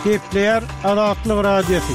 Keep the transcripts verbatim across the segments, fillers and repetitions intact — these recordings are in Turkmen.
Gepler Azatlyk Radiosu.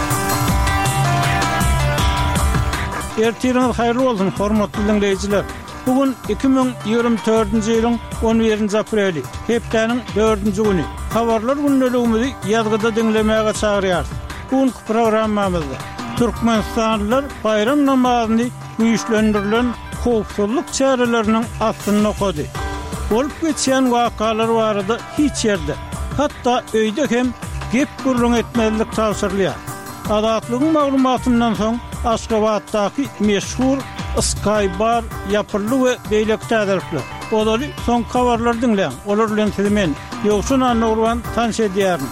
Ertiriniz hayırlı olsun hormatly dinleyijiler. Bugün iki bin ýygrimi dördünji ýylyň on birinji apreli, hepdeniň dördünji güni. Habarlar günnäligimizi ýazgyda dinlemäge çagyrýar. Bugünkü programmamyzda Türkmenistanlylar bayram namazyny güýçlendirilen howpsuzlyk çäreleriniň astyny okudy. Bolup geçen wakalar barada hiç ýerde, hatda öýde hem gep gurrun etmelik tawsyrlýar. Azatlygyň maglumatyndan soň Aşgabatdaky meşhur Skybar yapyrly we beýlek täderler. Olaly soň habarlar dinleň. Olar bilen sizimen ýokşuna nurwan tanış edýärin.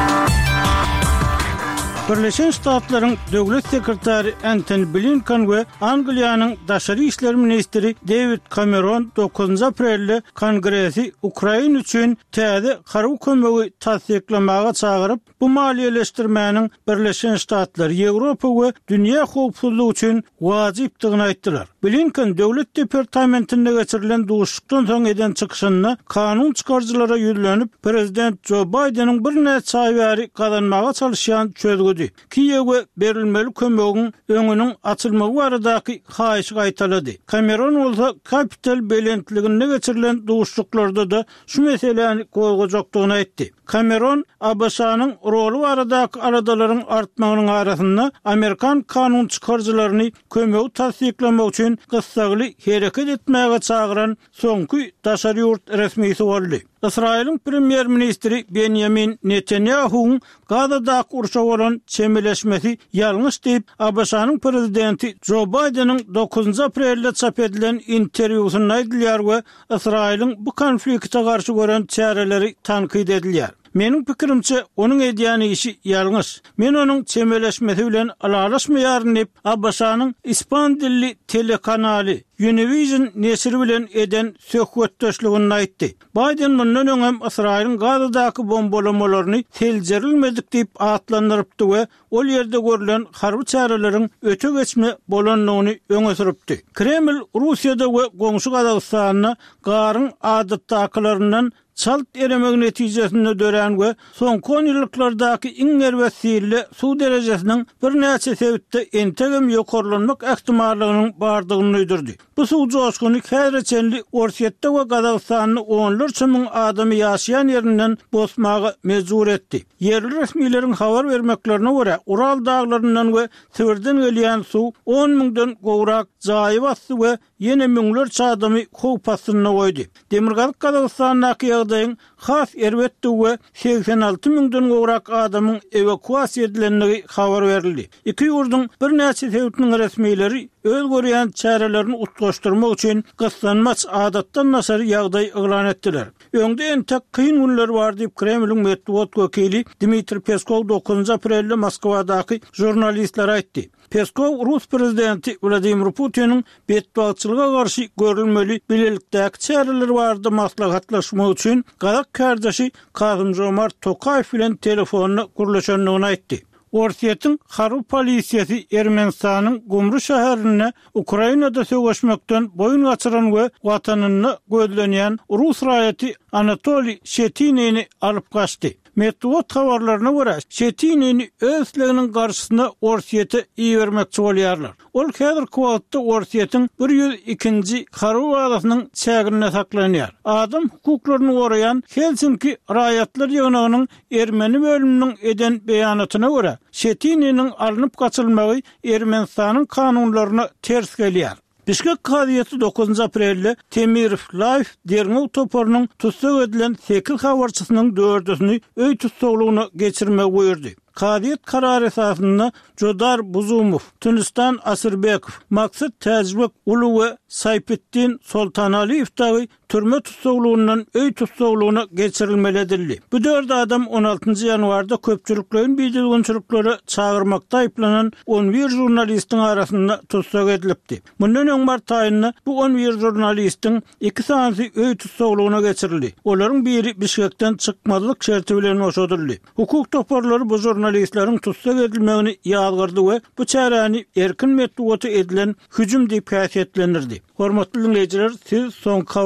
Birleşen Ştatlaryň döwlet sekretary Antony Blinken we Angliýanyň daşary işler ministri David Cameron dokuzunji aprelde Kongresi Ukraina üçin täze garwy kömegi tasdiklamaga çagyryp, bu maliýeleşdirmäniň Birleşen Ştatlar, Ýewropa we dünýä howpsuzlygy üçin wajypdygyny aýtdylar. Blinken döwlet departamentinde geçirilen duşlukdan soň eden çykyşyna kanun çykarjylara ýüzlenip, prezident Joe Biden'in bir näçe aýbary gazanmaga çalışýan çözgüdi. Kiýewge berilmeli kömegiň öňüniň açylmagy baradaky haýyşy gaýtalady. Cameron bolsa kapital belentliginde geçirilen duşluklarda da şu meseleni goýgajakdygyny aýtdy. Cameron A B S-nyň rolu baradaky aradalaryň artmagynyň arasynda Amerikan kanun çykarjylaryny kömegi tasdiklamak üçin gysgaly hereket etmäge çagyran soňky daşary ýurt resmisi boldy. İsrail'in premier ministri Benjamin Netanyahu'nun Gaza'da urşa olan çemeleşmesi yanlış deyip A B S-nyň prezidenti Joe Biden'in dokuzunji aprelde çap edilen interwýusynda aýdylýar we İsrail'in bu konflikte garşy gören çäreleri tankyd edilýär. Menin pikirimçe onun edýäni işi ýalňyş. Men onun çemeleşmesi bilen alalaşmaýaryn diýip A B S-nyň ispan dilli telekanaly Univision nesiri bilen eden söhbetdeşligini aýtdy. Biden mundan öňem Israil'in Gaza'daky bombalamalaryny teljerilmedik diýip atlandyrypdy we ol ýerde görülen harby çäreleriň öte geçme bolanlygyny öňe süripdi. Kreml Russiýada we goňşy Gazagystanyna garyň adatdakylaryndan çalt eremek netijesinde dören we soňky on ýyllardaky iň erwesili suw derejesiniň bir näçe sebäpde entegem ýokarlanmak ähtimallygynyň bardygyny öýdürdi. Bu suw joşkuny häzirçenli Orsiýetde we Gazagystanyň onlarça müň adamy ýaşaýan ýerinden bosmagy mejbur etdi. Yerli resmiýetiň habar bermeklerine görä, Ural daglaryndan we Sibirden gelýän suw on müňden gowrak jaýy bastdy we ýene müňlerçe adamy howp astyna goýdy. Demirgazyk Gazagystanyň ýagdaýyň has erwetdi we seksen alty müňden gowrak adamyň evakuasiýa edilenligi habar berildi. Iki ýurduň bir näçe sebäpiniň resmiýetleri öz görýän çärelerini utgaşdyrmak üçin gyslanmaç adatdan nasary ýagdaý eglan etdiler. Öňde entek kyn günler bar diýip Kremliň medeniýet wekili Dmitri Peskov dokuzunji aprelde Moskwadaky jurnalistlere aýtdy. Peskov Rus prezidenti Vladimir Putin'in bedbaatçılığa karşı görülmeli bilelikdäki çäreleri bardy maslahatlaşmak üçin Gazak kardeşi Kasym-Jomart Tokayew bilen telefonyny gurlaşanlygyny aýtdy. Orsiýetiň harby polisiýasy Ermenistanyň Gumry şäherine Ukrainada söwgeşmekden boyun gaçyran we watanyny gözlenýän Rus raýaty Anatoliy Şetiniňi alyp gaçdy. Medeniýet habarlaryna görä, Şetiniň özleginiň garşysyna Orsiýete iýermekçi bolýarlar. Ol häzirki wagtda Orsiýetiň bir ýüz ikinji harby wagtynyň çägine saklanýar. Adam hukuklaryny goraýan Helsinki raýatlar ýygynynyň Ermeni bölüminiň eden beýanatyna görä, Şetiniň alınıp gaçylmagy Ermenistanyň kanunlaryna ters gelýär. Bişkek Kadyýaty dokuzunji aprelde Temirov Life derňew toparynyň tutsak edilen sekiz habarçysynyň dördüsini öý tutsaklygyna geçirmek buyurdy. Kadyýat karary esasynda Jodar Buzumov, Tunistan Asyrbekov, Maksat Täjibek Ulu we Saypetdin Soltanaliýewdi türme tutsaklygynyň öý tutsaklygyna geçirilmeli edildi. Bu dört adam on altynji ýanwarda köpçüliklerin biýdilgençiliklere çagyrmakda aýplanan on bir jurnalistiň arasynda tutsak edilipdi. Mundan öň mart aýynda bu on bir jurnalistiň iki sanysy öý tutsaklygyna geçirildi. Olaryň biri Bişkekden çykmazlyk şerti bilen oşadyldy. Hukuk toparlary bu jurnalistleriň tutsak edilmegini ýazgyrdy we bu çäreni erkin medeniýete edilen hüjüm diýip häsiýetlendirdi. Hormatly dinleýijiler, siz soňky